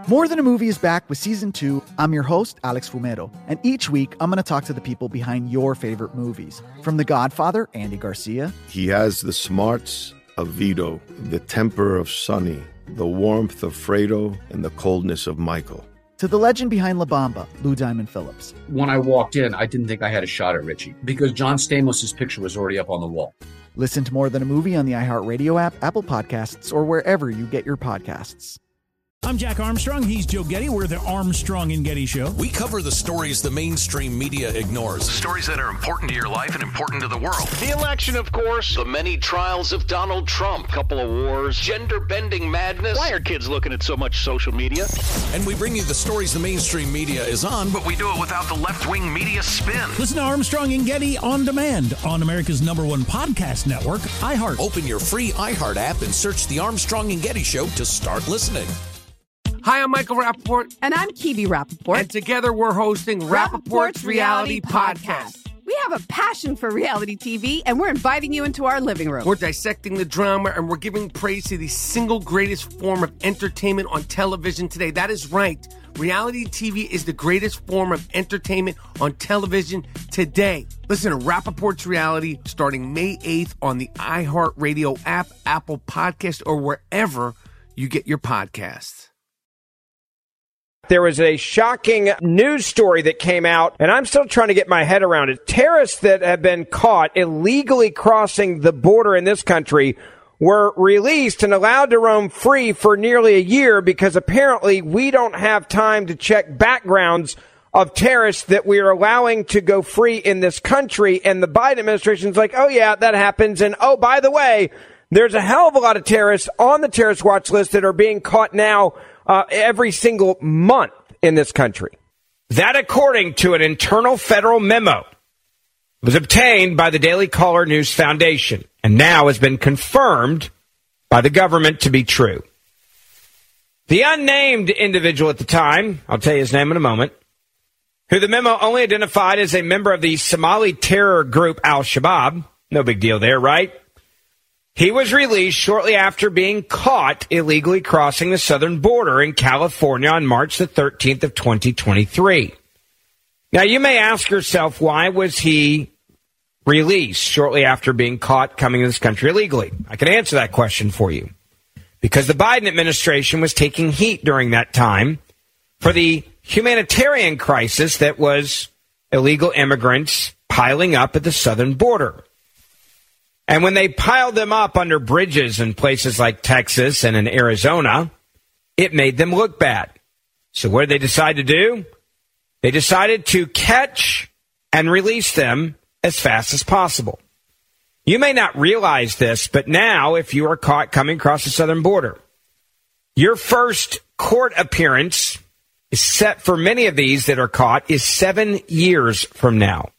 More Than a Movie is back with Season 2. I'm your host, Alex Fumero, and each week I'm going to talk to the people behind your favorite movies. From The Godfather, Andy Garcia. He has the smarts of Vito, the temper of Sonny, the warmth of Fredo, and the coldness of Michael. To the legend behind La Bamba, Lou Diamond Phillips. When I walked in, I didn't think I had a shot at Richie because John Stamos' picture was already up on the wall. Listen to More Than a Movie on the iHeartRadio app, Apple Podcasts, or wherever you get your podcasts. I'm Jack Armstrong. He's Joe Getty. We're the Armstrong and Getty Show. We cover the stories the mainstream media ignores. Stories that are important to your life and important to the world. The election, of course. The many trials of Donald Trump. Couple of wars. Gender-bending madness. Why are kids looking at so much social media? And we bring you the stories the mainstream media is on, but we do it without the left-wing media spin. Listen to Armstrong and Getty on demand on America's #1 podcast network, iHeart. Open your free iHeart app and search The Armstrong and Getty Show to start listening. Hi, I'm Michael Rappaport. And I'm Kibi Rappaport. And together we're hosting Rappaport's Reality Podcast. We have a passion for reality TV, and we're inviting you into our living room. We're dissecting the drama, and we're giving praise to the single greatest form of entertainment on television today. That is right. Reality TV is the greatest form of entertainment on television today. Listen to Rappaport's Reality starting May 8th on the iHeartRadio app, Apple Podcast, or wherever you get your podcasts. There was a shocking news story that came out, and I'm still trying to get my head around it. Terrorists that have been caught illegally crossing the border in this country were released and allowed to roam free for nearly a year because apparently we don't have time to check backgrounds of terrorists that we are allowing to go free in this country. And the Biden administration's like, oh, yeah, that happens. And, oh, by the way, there's a hell of a lot of terrorists on the terrorist watch list that are being caught now every single month in this country. That, according to an internal federal memo, was obtained by the Daily Caller News Foundation and now has been confirmed by the government to be true. The unnamed individual at the time, I'll tell you his name in a moment, who the memo only identified as a member of the Somali terror group Al-Shabaab, no big deal there, right? He was released shortly after being caught illegally crossing the southern border in California on March the 13th of 2023. Now, you may ask yourself, why was he released shortly after being caught coming to this country illegally? I can answer that question for you. Because the Biden administration was taking heat during that time for the humanitarian crisis that was illegal immigrants piling up at the southern border. And when they piled them up under bridges in places like Texas and in Arizona, it made them look bad. So what did they decide to do? They decided to catch and release them as fast as possible. You may not realize this, but now if you are caught coming across the southern border, your first court appearance is set for many of these that are caught is 7 years from now.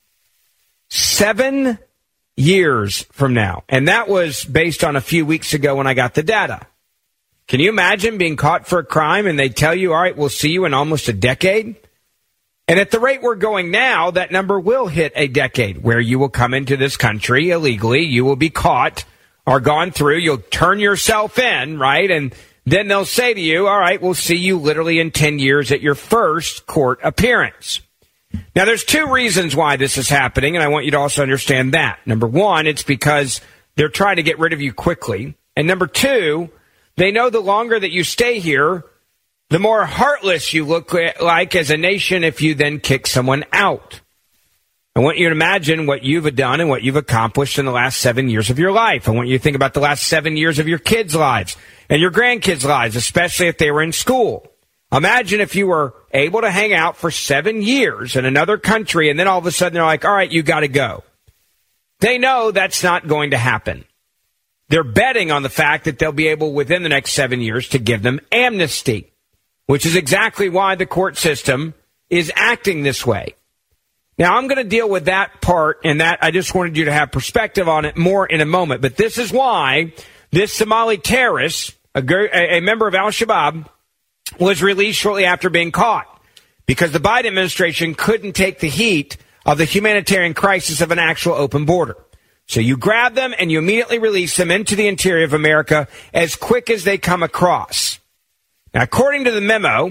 7 years from now. And that was based on a few weeks ago when I got the data. Can you imagine being caught for a crime and they tell you, all right, we'll see you in almost a decade? And at the rate we're going now, that number will hit a decade where you will come into this country illegally. You will be caught or gone through. You'll turn yourself in, right? And then they'll say to you, all right, we'll see you literally in 10 years at your first court appearance. Now, there's two reasons why this is happening, and I want you to also understand that. Number one, it's because they're trying to get rid of you quickly. And number two, they know the longer that you stay here, the more heartless you look like as a nation if you then kick someone out. I want you to imagine what you've done and what you've accomplished in the last 7 years of your life. I want you to think about the last 7 years of your kids' lives and your grandkids' lives, especially if they were in school. Imagine if you were able to hang out for 7 years in another country and then all of a sudden they're like, all right, you got to go. They know that's not going to happen. They're betting on the fact that they'll be able within the next 7 years to give them amnesty, which is exactly why the court system is acting this way. Now, I'm going to deal with that part and that I just wanted you to have perspective on it more in a moment. But this is why this Somali terrorist, a member of Al-Shabaab, was released shortly after being caught because the Biden administration couldn't take the heat of the humanitarian crisis of an actual open border. So you grab them and you immediately release them into the interior of America as quick as they come across. Now, according to the memo,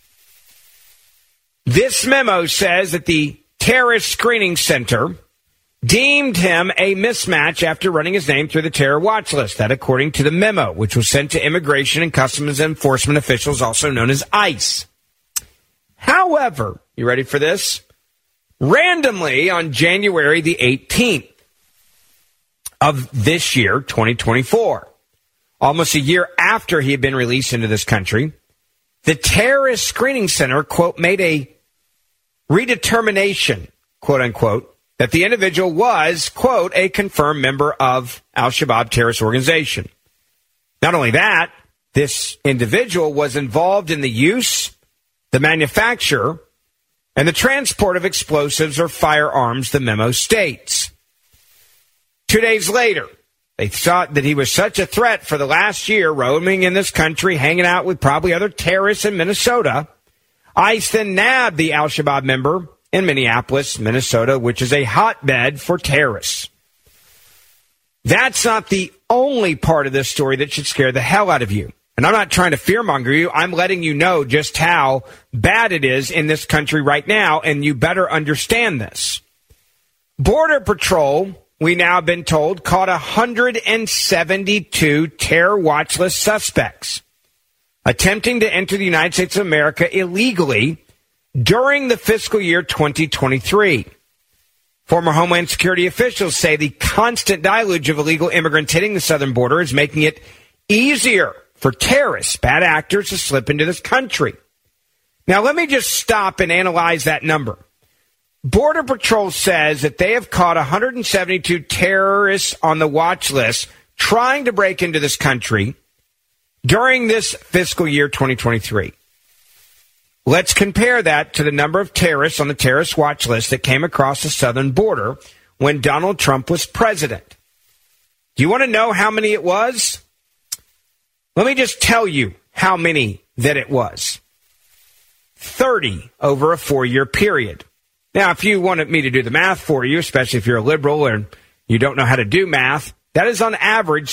this memo says that the Terrorist Screening Center deemed him a mismatch after running his name through the terror watch list. That according to the memo, which was sent to Immigration and Customs Enforcement officials, also known as ICE. However, you ready for this? Randomly, on January the 18th of this year, 2024, almost a year after he had been released into this country, the Terrorist Screening Center, quote, made a redetermination, quote unquote, that the individual was, quote, a confirmed member of Al-Shabaab terrorist organization. Not only that, this individual was involved in the use, the manufacture, and the transport of explosives or firearms, the memo states. 2 days later, they thought that he was such a threat for the last year, roaming in this country, hanging out with probably other terrorists in Minnesota. ICE then nabbed the Al-Shabaab member in Minneapolis, Minnesota, which is a hotbed for terrorists. That's not the only part of this story that should scare the hell out of you. And I'm not trying to fearmonger you. I'm letting you know just how bad it is in this country right now, and you better understand this. Border Patrol, we now have been told, caught 172 terror watch list suspects attempting to enter the United States of America illegally during the fiscal year 2023. Former Homeland Security officials say the constant deluge of illegal immigrants hitting the southern border is making it easier for terrorists, bad actors, to slip into this country. Now, let me just stop and analyze that number. Border Patrol says that they have caught 172 terrorists on the watch list trying to break into this country during this fiscal year 2023. Let's compare that to the number of terrorists on the terrorist watch list that came across the southern border when Donald Trump was president. Do you want to know how many it was? Let me just tell you how many that it was. 30 over a 4-year period. Now, if you wanted me to do the math for you, especially if you're a liberal and you don't know how to do math, that is on average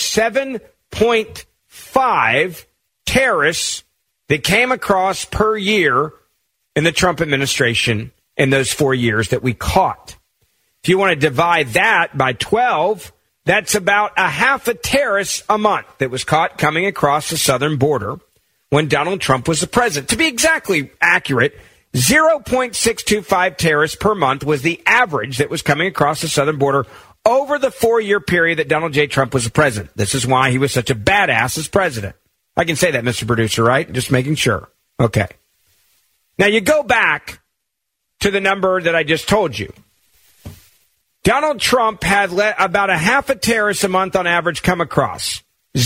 7.5 terrorists that came across per year in the Trump administration in those 4 years that we caught. If you want to divide that by 12, that's about a half a terrorist a month that was caught coming across the southern border when Donald Trump was the president. To be exactly accurate, 0.625 terrorists per month was the average that was coming across the southern border over the 4-year period that Donald J. Trump was the president. This is why he was such a badass as president. I can say that, Mr. Producer, right? Just making sure. Okay. Now, you go back to the number that I just told you. Donald Trump had let about a half a terrorist a month on average come across.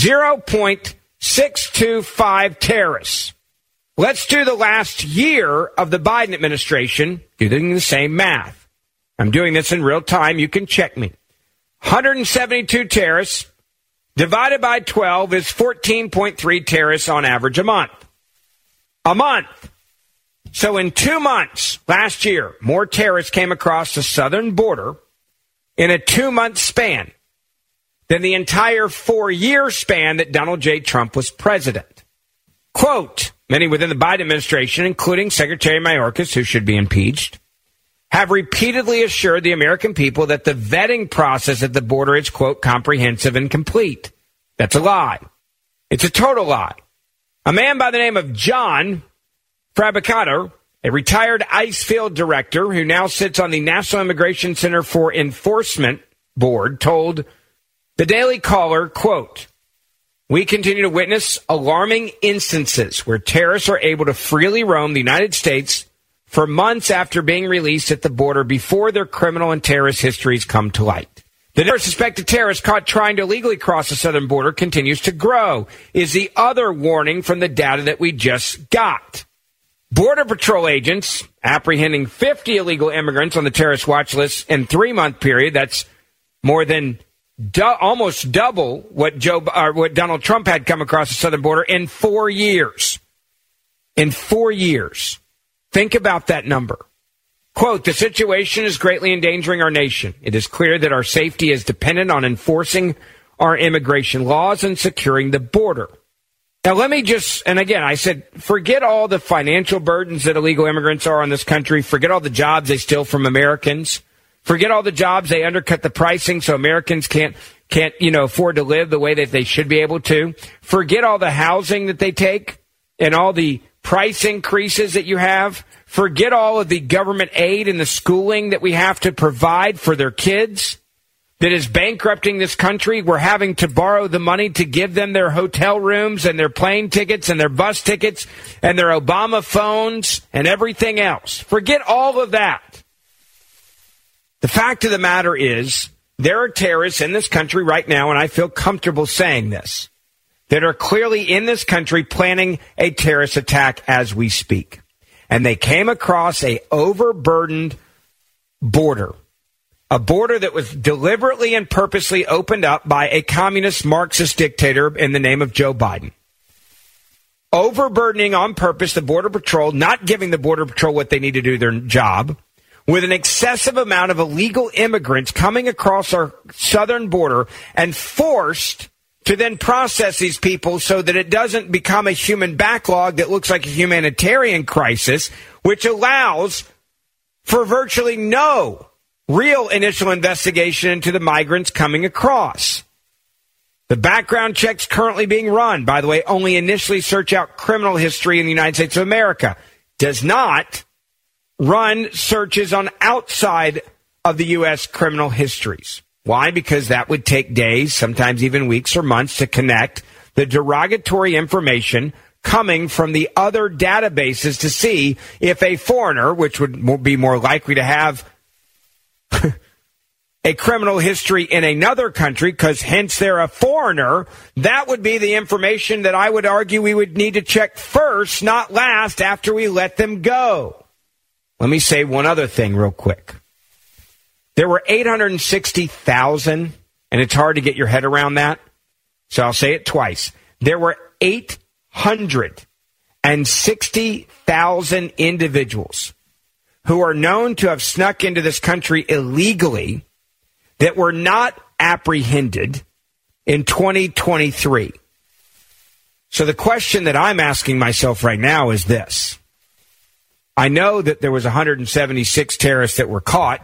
0.625 terrorists. Let's do the last year of the Biden administration doing the same math. I'm doing this in real time. You can check me. 172 terrorists divided by 12 is 14.3 terrorists on average a month. A month. So in 2 months last year, more terrorists came across the southern border in a 2-month span than the entire 4-year span that Donald J. Trump was president. Quote, many within the Biden administration, including Secretary Mayorkas, who should be impeached, have repeatedly assured the American people that the vetting process at the border is, quote, comprehensive and complete. That's a lie. It's a total lie. A man by the name of John Frabicato, a retired ICE field director who now sits on the National Immigration Center for Enforcement Board, told the Daily Caller, quote, we continue to witness alarming instances where terrorists are able to freely roam the United States for months after being released at the border before their criminal and terrorist histories come to light. The number of suspected terrorists caught trying to illegally cross the southern border continues to grow, is the other warning from the data that we just got. Border Patrol agents apprehending 50 illegal immigrants on the terrorist watch list in 3-month period. That's more than almost double what Donald Trump had come across the southern border in 4 years. In 4 years. Think about that number. Quote, the situation is greatly endangering our nation. It is clear that our safety is dependent on enforcing our immigration laws and securing the border. Now, let me just, and again, I said, forget all the financial burdens that illegal immigrants are on this country. Forget all the jobs they steal from Americans. Forget all the jobs they undercut the pricing so Americans can't afford to live the way that they should be able to. Forget all the housing that they take and all the price increases that you have. Forget all of the government aid and the schooling that we have to provide for their kids that is bankrupting this country. We're having to borrow the money to give them their hotel rooms and their plane tickets and their bus tickets and their Obama phones and everything else. Forget all of that. The fact of the matter is there are terrorists in this country right now, and I feel comfortable saying this, that are clearly in this country planning a terrorist attack as we speak. And they came across a overburdened border. A border that was deliberately and purposely opened up by a communist Marxist dictator in the name of Joe Biden. Overburdening on purpose the Border Patrol, not giving the Border Patrol what they need to do their job, with an excessive amount of illegal immigrants coming across our southern border and forced to then process these people so that it doesn't become a human backlog that looks like a humanitarian crisis, which allows for virtually no real initial investigation into the migrants coming across. The background checks currently being run, by the way, only initially search out criminal history in the United States of America. Does not run searches on outside of the U.S. criminal histories. Why? Because that would take days, sometimes even weeks or months to connect the derogatory information coming from the other databases to see if a foreigner, which would be more likely to have a criminal history in another country, because hence they're a foreigner, that would be the information that I would argue we would need to check first, not last, after we let them go. Let me say one other thing real quick. There were 860,000, and it's hard to get your head around that, so I'll say it twice. There were 860,000 individuals who are known to have snuck into this country illegally that were not apprehended in 2023. So the question that I'm asking myself right now is this. I know that there was 176 terrorists that were caught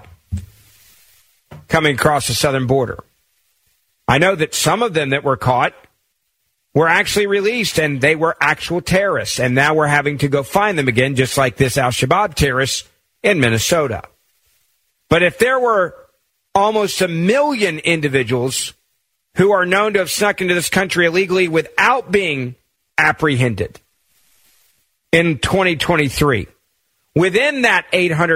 coming across the southern border. I know that some of them that were caught were actually released and they were actual terrorists. And now we're having to go find them again, just like this al-Shabaab terrorist in Minnesota. But if there were almost 1 million individuals who are known to have snuck into this country illegally without being apprehended in 2023, within that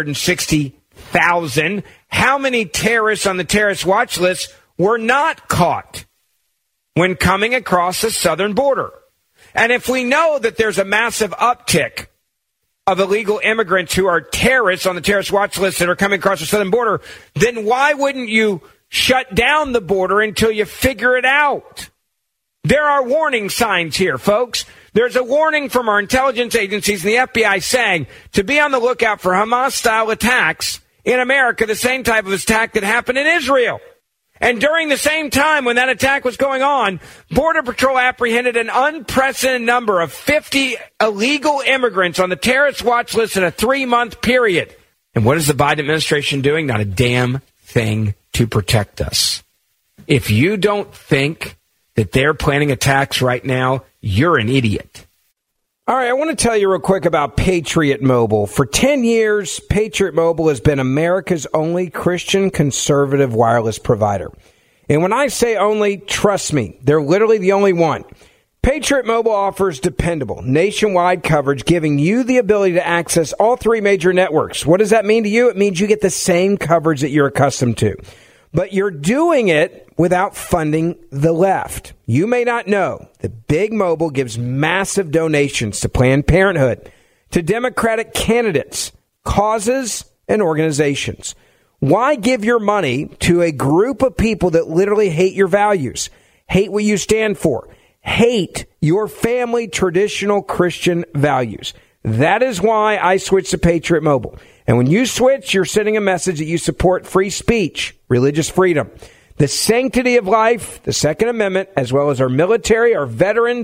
860,000, how many terrorists on the terrorist watch list were not caught when coming across the southern border? And if we know that there's a massive uptick of illegal immigrants who are terrorists on the terrorist watch list that are coming across the southern border, then why wouldn't you shut down the border until you figure it out? There are warning signs here, folks. There's a warning from our intelligence agencies and the FBI saying to be on the lookout for Hamas-style attacks in America, the same type of attack that happened in Israel. And during the same time when that attack was going on, Border Patrol apprehended an unprecedented number of 50 illegal immigrants on the terrorist watch list in a 3-month period. And what is the Biden administration doing? Not a damn thing to protect us. If you don't think that they're planning attacks right now, you're an idiot. All right, I want to tell you real quick about Patriot Mobile. For 10 years, Patriot Mobile has been America's only Christian conservative wireless provider. And when I say only, trust me, they're literally the only one. Patriot Mobile offers dependable, nationwide coverage, giving you the ability to access all 3 major networks. What does that mean to you? It means you get the same coverage that you're accustomed to. But you're doing it without funding the left. You may not know that Big Mobile gives massive donations to Planned Parenthood, to Democratic candidates, causes, and organizations. Why give your money to a group of people that literally hate your values, hate what you stand for, hate your family traditional Christian values? That is why I switched to Patriot Mobile. And when you switch, you're sending a message that you support free speech, religious freedom, the sanctity of life, the Second Amendment, as well as our military, our veterans,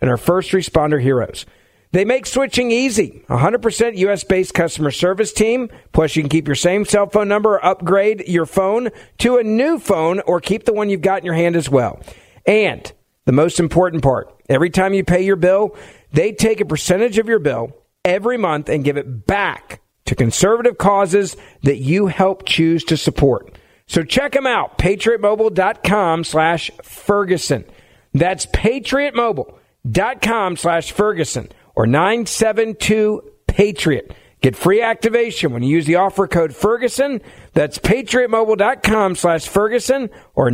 and our first responder heroes. They make switching easy. 100% U.S.-based customer service team. Plus, you can keep your same cell phone number or upgrade your phone to a new phone or keep the one you've got in your hand as well. And the most important part, every time you pay your bill, they take a percentage of your bill every month and give it back to conservative causes that you help choose to support. So check them out, patriotmobile.com/Ferguson. That's patriotmobile.com/Ferguson. Or 972-PATRIOT. Get free activation when you use the offer code Ferguson. That's patriotmobile.com/Ferguson or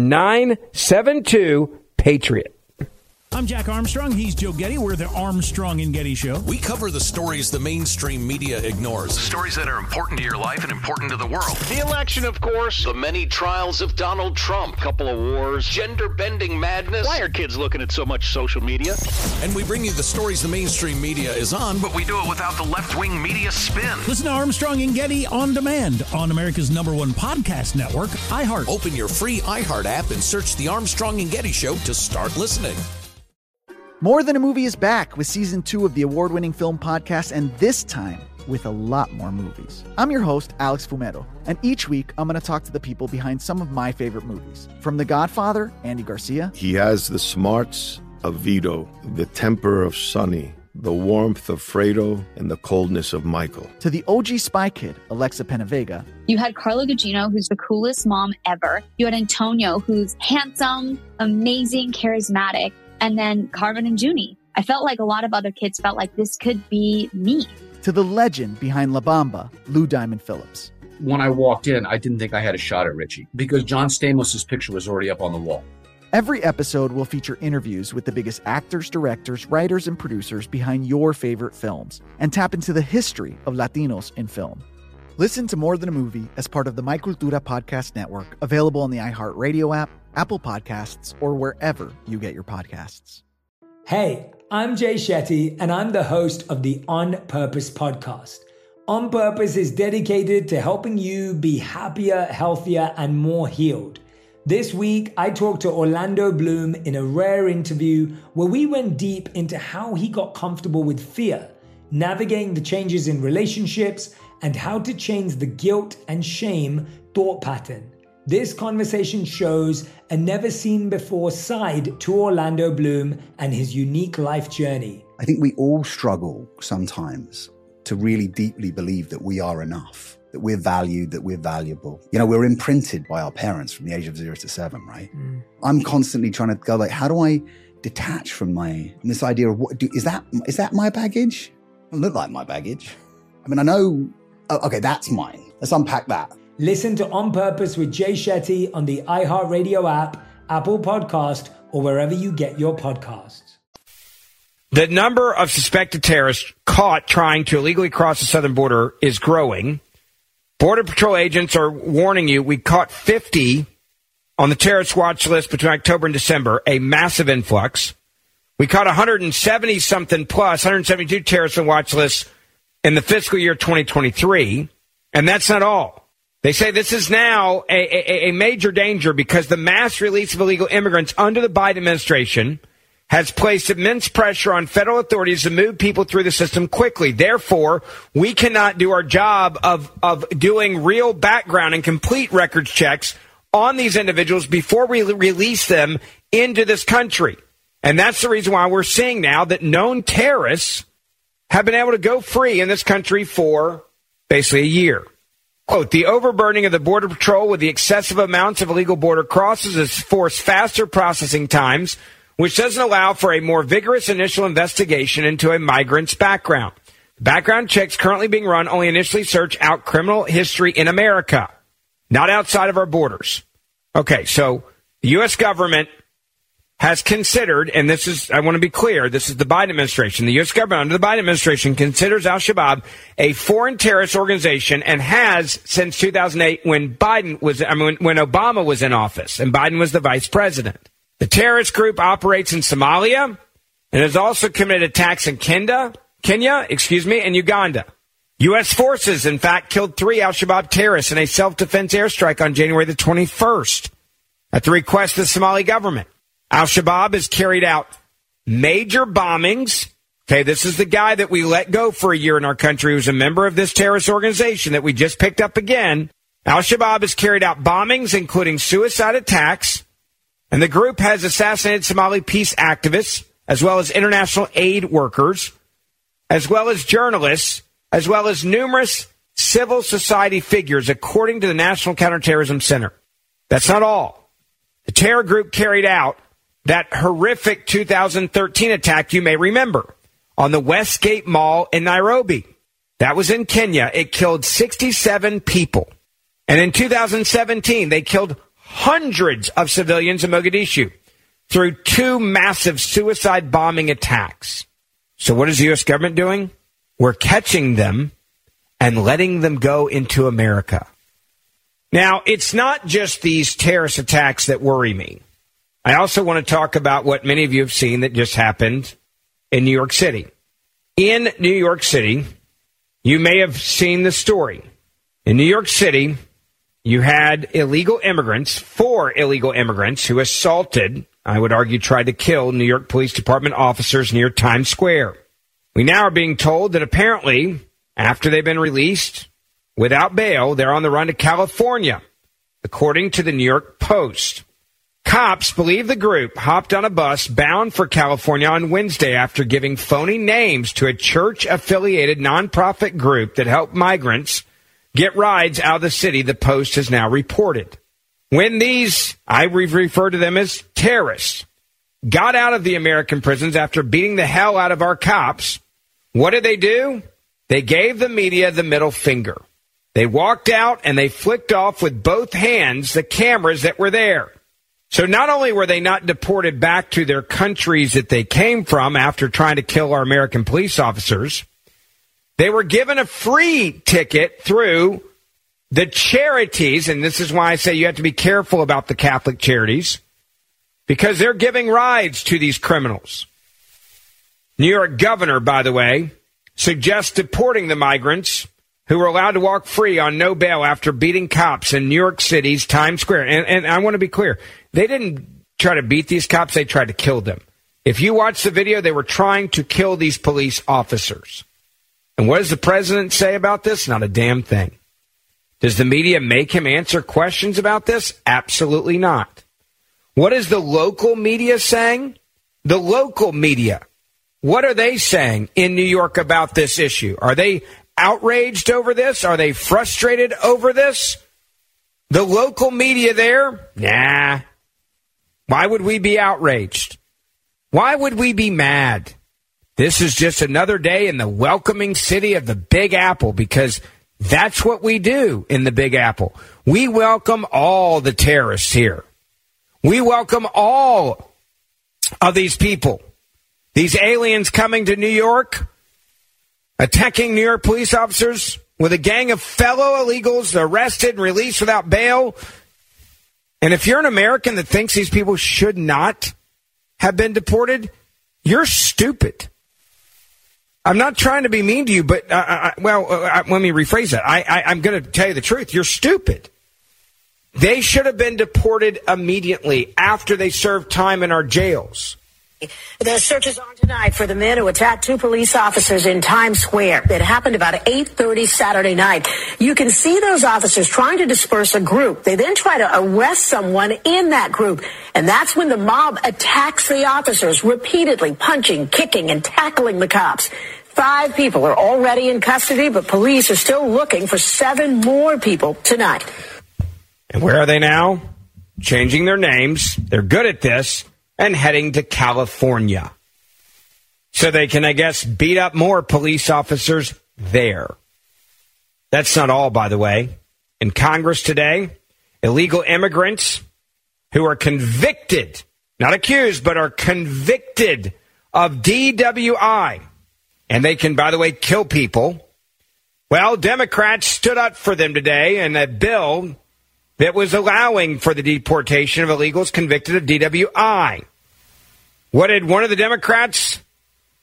972-PATRIOT. I'm Jack Armstrong. He's Joe Getty. We're the Armstrong and Getty Show. We cover the stories the mainstream media ignores. Stories that are important to your life and important to the world. The election, of course. The many trials of Donald Trump. Couple of wars. Gender-bending madness. Why are kids looking at so much social media? And we bring you the stories the mainstream media is on, but we do it without the left-wing media spin. Listen to Armstrong and Getty on demand on America's #1 podcast network, iHeart. Open your free iHeart app and search The Armstrong and Getty Show to start listening. More Than a Movie is back with season 2 of the award-winning film podcast, and this time with a lot more movies. I'm your host, Alex Fumero, and each week I'm going to talk to the people behind some of my favorite movies. From The Godfather, Andy Garcia. He has the smarts of Vito, the temper of Sonny, the warmth of Fredo, and the coldness of Michael. To the OG Spy Kid, Alexa Penavega. You had Carla Gugino, who's the coolest mom ever. You had Antonio, who's handsome, amazing, charismatic. And then Carmen and Junie. I felt like a lot of other kids felt like this could be me. To the legend behind La Bamba, Lou Diamond Phillips. When I walked in, I didn't think I had a shot at Richie because John Stamos' picture was already up on the wall. Every episode will feature interviews with the biggest actors, directors, writers, and producers behind your favorite films and tap into the history of Latinos in film. Listen to More Than a Movie as part of the My Cultura podcast network, available on the iHeartRadio app, Apple Podcasts, or wherever you get your podcasts. Hey, I'm Jay Shetty, and I'm the host of the On Purpose podcast. On Purpose is dedicated to helping you be happier, healthier, and more healed. This week, I talked to Orlando Bloom in a rare interview where we went deep into how he got comfortable with fear, navigating the changes in relationships, and how to change the guilt and shame thought pattern. This conversation shows a never-seen-before side to Orlando Bloom and his unique life journey. I think we all struggle sometimes to really deeply believe that we are enough, that we're valued, that we're valuable. You know, we're imprinted by our parents from the age of 0 to 7, right? I'm constantly trying to go like, how do I detach from this idea of is that my baggage? It doesn't look like my baggage. I mean, I know, okay, that's mine. Let's unpack that. Listen to On Purpose with Jay Shetty on the iHeartRadio app, Apple Podcast, or wherever you get your podcasts. The number of suspected terrorists caught trying to illegally cross the southern border is growing. Border Patrol agents are warning you, we caught 50 on the terrorist watch list between October and December, a massive influx. We caught 170-something plus, 172 terrorists on watch lists in the fiscal year 2023, and that's not all. They say this is now a major danger because the mass release of illegal immigrants under the Biden administration has placed immense pressure on federal authorities to move people through the system quickly. Therefore, we cannot do our job of doing real background and complete records checks on these individuals before we release them into this country. And that's the reason why we're seeing now that known terrorists have been able to go free in this country for basically a year. Quote, the overburdening of the Border Patrol with the excessive amounts of illegal border crosses has forced faster processing times, which doesn't allow for a more vigorous initial investigation into a migrant's background. Background checks currently being run only initially search out criminal history in America, not outside of our borders. Okay, so the U.S. government has considered, and this is, I want to be clear, this is the Biden administration. The U.S. government under the Biden administration considers al-Shabaab a foreign terrorist organization and has since 2008 when Obama was in office and Biden was the vice president. The terrorist group operates in Somalia and has also committed attacks in Kenya, and Uganda. U.S. forces, in fact, killed 3 al-Shabaab terrorists in a self-defense airstrike on January the 21st at the request of the Somali government. Al-Shabaab has carried out major bombings. Okay, this is the guy that we let go for a year in our country who's a member of this terrorist organization that we just picked up again. Al-Shabaab has carried out bombings, including suicide attacks, and the group has assassinated Somali peace activists, as well as international aid workers, as well as journalists, as well as numerous civil society figures, according to the National Counterterrorism Center. That's not all. The terror group carried out that horrific 2013 attack, you may remember, on the Westgate Mall in Nairobi. That was in Kenya. It killed 67 people. And in 2017, they killed hundreds of civilians in Mogadishu through 2 massive suicide bombing attacks. So what is the U.S. government doing? We're catching them and letting them go into America. Now, it's not just these terrorist attacks that worry me. I also want to talk about what many of you have seen that just happened in New York City. In New York City, you may have seen the story. In New York City, you had illegal immigrants, 4 illegal immigrants who assaulted, I would argue, tried to kill New York Police Department officers near Times Square. We now are being told that apparently, after they've been released without bail, they're on the run to California, according to the New York Post. Cops believe the group hopped on a bus bound for California on Wednesday after giving phony names to a church-affiliated nonprofit group that helped migrants get rides out of the city, the Post has now reported. When these, I refer to them as terrorists, got out of the American prisons after beating the hell out of our cops, what did they do? They gave the media the middle finger. They walked out and they flicked off with both hands the cameras that were there. So not only were they not deported back to their countries that they came from after trying to kill our American police officers, they were given a free ticket through the charities, and this is why I say you have to be careful about the Catholic charities, because they're giving rides to these criminals. New York governor, by the way, suggests deporting the migrants who were allowed to walk free on no bail after beating cops in New York City's Times Square. And I want to be clear. They didn't try to beat these cops. They tried to kill them. If you watch the video, they were trying to kill these police officers. And what does the president say about this? Not a damn thing. Does the media make him answer questions about this? Absolutely not. What is the local media saying? The local media. What are they saying in New York about this issue? Are they outraged over this? Are they frustrated over this? The local media there? Nah. Why would we be outraged? Why would we be mad? This is just another day in the welcoming city of the Big Apple, because that's what we do in the Big Apple. We welcome all the terrorists here. We welcome all of these people. These aliens coming to New York, attacking New York police officers with a gang of fellow illegals arrested and released without bail. And if you're an American that thinks these people should not have been deported, you're stupid. I'm not trying to be mean to you, but, let me rephrase that. I'm going to tell you the truth. You're stupid. They should have been deported immediately after they served time in our jails. The search is on tonight for the men who attacked 2 police officers in Times Square. It happened about 8:30 Saturday night. You can see those officers trying to disperse a group. They then try to arrest someone in that group. And that's when the mob attacks the officers, repeatedly punching, kicking, and tackling the cops. 5 people are already in custody, but police are still looking for 7 more people tonight. And where are they now? Changing their names. They're good at this. And heading to California. So they can, I guess, beat up more police officers there. That's not all, by the way. In Congress today, illegal immigrants who are convicted, not accused, but are convicted of DWI. And they can, by the way, kill people. Well, Democrats stood up for them today in a bill that was allowing for the deportation of illegals convicted of DWI. What did one of the Democrats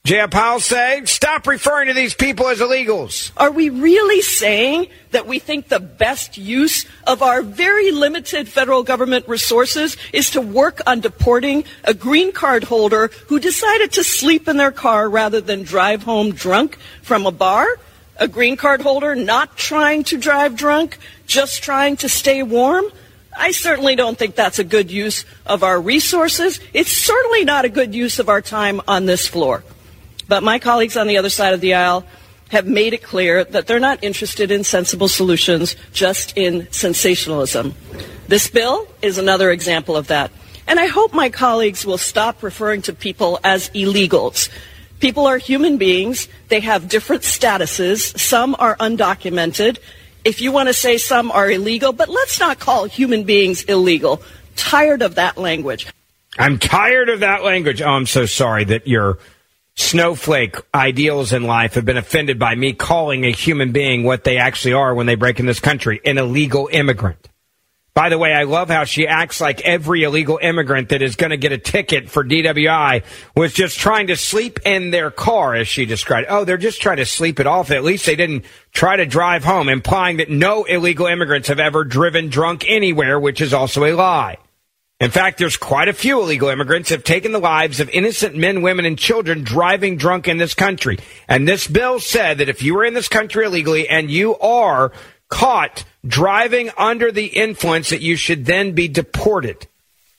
Jaya Powell say, stop referring to these people as illegals. Are we really saying that we think the best use of our very limited federal government resources is to work on deporting a green card holder who decided to sleep in their car rather than drive home drunk from a bar? A green card holder not trying to drive drunk, just trying to stay warm? I certainly don't think that's a good use of our resources. It's certainly not a good use of our time on this floor. But my colleagues on the other side of the aisle have made it clear that they're not interested in sensible solutions, just in sensationalism. This bill is another example of that. And I hope my colleagues will stop referring to people as illegals. People are human beings. They have different statuses. Some are undocumented. If you want to say some are illegal, but let's not call human beings illegal. Tired of that language. I'm tired of that language. Oh, I'm so sorry that your snowflake ideals in life have been offended by me calling a human being what they actually are when they break in this country, an illegal immigrant. By the way, I love how she acts like every illegal immigrant that is going to get a ticket for DWI was just trying to sleep in their car, as she described. Oh, they're just trying to sleep it off. At least they didn't try to drive home, implying that no illegal immigrants have ever driven drunk anywhere, which is also a lie. In fact, there's quite a few illegal immigrants have taken the lives of innocent men, women, and children driving drunk in this country. And this bill said that if you were in this country illegally and you are caught driving under the influence, that you should then be deported.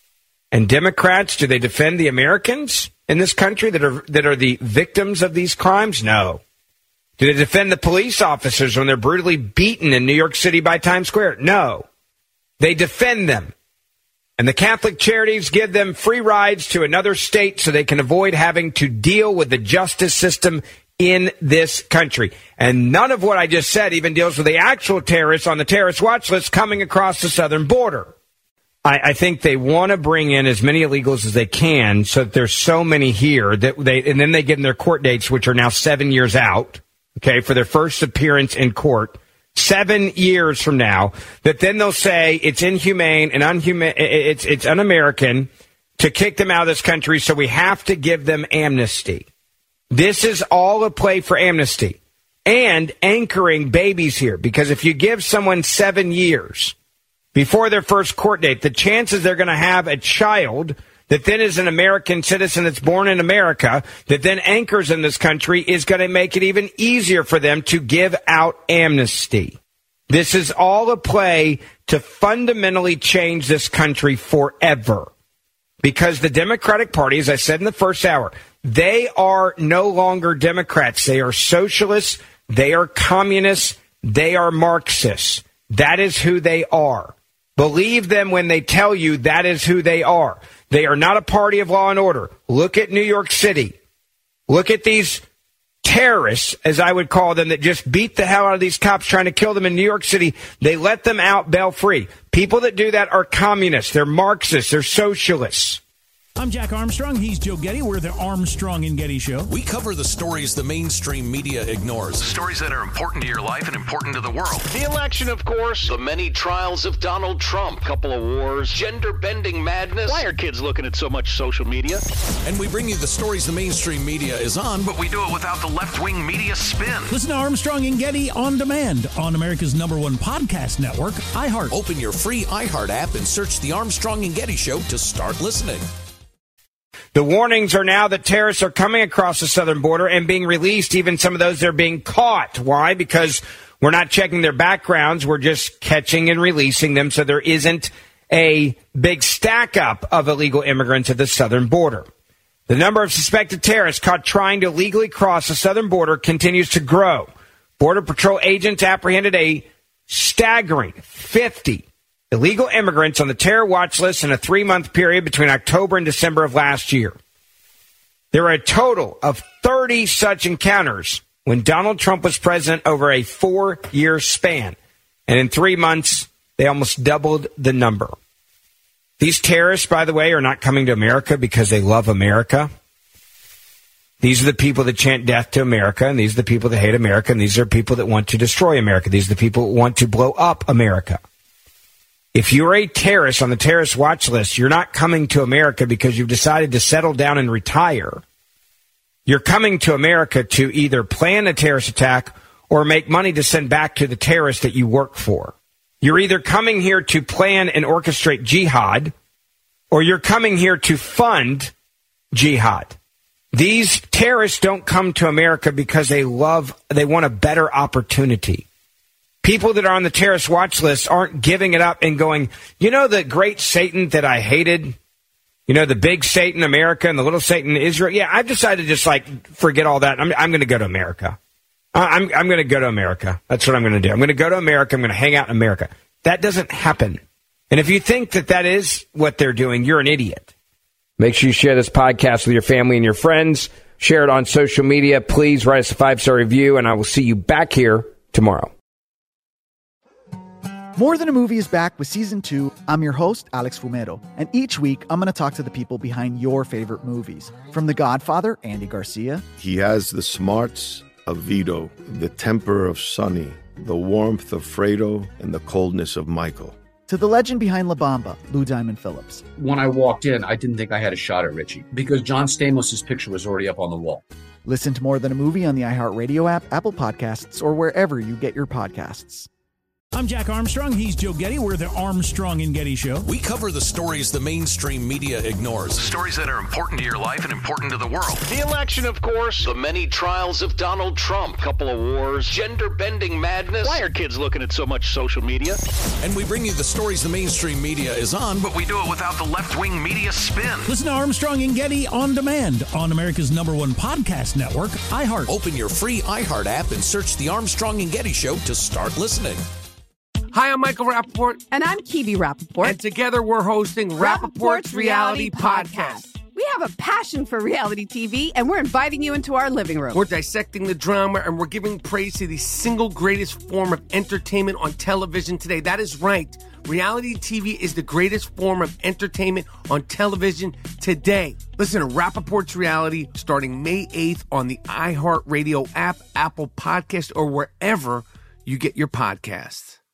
And Democrats, do they defend the Americans in this country that are the victims of these crimes? No. Do they defend the police officers when they're brutally beaten in New York City by Times Square? No. They defend them. And the Catholic charities give them free rides to another state so they can avoid having to deal with the justice system in this country. And none of what I just said even deals with the actual terrorists on the terrorist watch list coming across the southern border. I think they want to bring in as many illegals as they can so that there's so many here and then they give them their court dates, which are now 7 years out, okay, for their first appearance in court. 7 years from now, that then they'll say it's inhumane and it's un-American to kick them out of this country, so we have to give them amnesty. This is all a play for amnesty and anchoring babies here, because if you give someone 7 years before their first court date, the chances they're going to have a child that then is an American citizen that's born in America, that then anchors in this country, is going to make it even easier for them to give out amnesty. This is all a play to fundamentally change this country forever. Because the Democratic Party, as I said in the first hour, they are no longer Democrats. They are socialists. They are communists. They are Marxists. That is who they are. Believe them when they tell you that is who they are. They are not a party of law and order. Look at New York City. Look at these terrorists, as I would call them, that just beat the hell out of these cops trying to kill them in New York City. They let them out bail free. People that do that are communists. They're Marxists. They're socialists. I'm Jack Armstrong. He's Joe Getty. We're the Armstrong and Getty Show. We cover the stories the mainstream media ignores. Stories that are important to your life and important to the world. The election, of course. The many trials of Donald Trump. Couple of wars. Gender-bending madness. Why are kids looking at so much social media? And we bring you the stories the mainstream media is on, but we do it without the left-wing media spin. Listen to Armstrong and Getty on demand on America's #1 podcast network, iHeart. Open your free iHeart app and search The Armstrong and Getty Show to start listening. The warnings are now that terrorists are coming across the southern border and being released, even some of those that are being caught. Why? Because we're not checking their backgrounds. We're just catching and releasing them, so there isn't a big stack up of illegal immigrants at the southern border. The number of suspected terrorists caught trying to legally cross the southern border continues to grow. Border Patrol agents apprehended a staggering 50 illegal immigrants on the terror watch list in a 3-month period between October and December of last year. There were a total of 30 such encounters when Donald Trump was president over a 4-year span. And in 3 months, they almost doubled the number. These terrorists, by the way, are not coming to America because they love America. These are the people that chant death to America, and these are the people that hate America, and these are people that want to destroy America. These are the people who want to blow up America. If you're a terrorist on the terrorist watch list, you're not coming to America because you've decided to settle down and retire. You're coming to America to either plan a terrorist attack or make money to send back to the terrorists that you work for. You're either coming here to plan and orchestrate jihad, or you're coming here to fund jihad. These terrorists don't come to America because they want a better opportunity. People that are on the terrorist watch list aren't giving it up and going, you know, the great Satan that I hated, you know, the big Satan America and the little Satan Israel. Yeah, I've decided to just forget all that. I'm going to go to America. I'm going to go to America. That's what I'm going to do. I'm going to go to America. I'm going to hang out in America. That doesn't happen. And if you think that is what they're doing, you're an idiot. Make sure you share this podcast with your family and your friends. Share it on social media. Please write us a 5-star review, and I will see you back here tomorrow. More Than a Movie is back with Season 2. I'm your host, Alex Fumero, and each week I'm going to talk to the people behind your favorite movies. From The Godfather, Andy Garcia. He has the smarts of Vito, the temper of Sonny, the warmth of Fredo, and the coldness of Michael. To the legend behind La Bamba, Lou Diamond Phillips. When I walked in, I didn't think I had a shot at Richie because John Stamos' picture was already up on the wall. Listen to More Than a Movie on the iHeartRadio app, Apple Podcasts, or wherever you get your podcasts. I'm Jack Armstrong. He's Joe Getty. We're the Armstrong and Getty Show. We cover the stories the mainstream media ignores. Stories that are important to your life and important to the world. The election, of course. The many trials of Donald Trump. Couple of wars. Gender-bending madness. Why are kids looking at so much social media? And we bring you the stories the mainstream media is on, but we do it without the left-wing media spin. Listen to Armstrong and Getty on demand on America's #1 podcast network, iHeart. Open your free iHeart app and search The Armstrong and Getty Show to start listening. Hi, I'm Michael Rappaport. And I'm Kibi Rappaport. And together we're hosting Rappaport's Reality Podcast. We have a passion for reality TV, and we're inviting you into our living room. We're dissecting the drama, and we're giving praise to the single greatest form of entertainment on television today. That is right. Reality TV is the greatest form of entertainment on television today. Listen to Rappaport's Reality starting May 8th on the iHeartRadio app, Apple Podcast, or wherever you get your podcasts.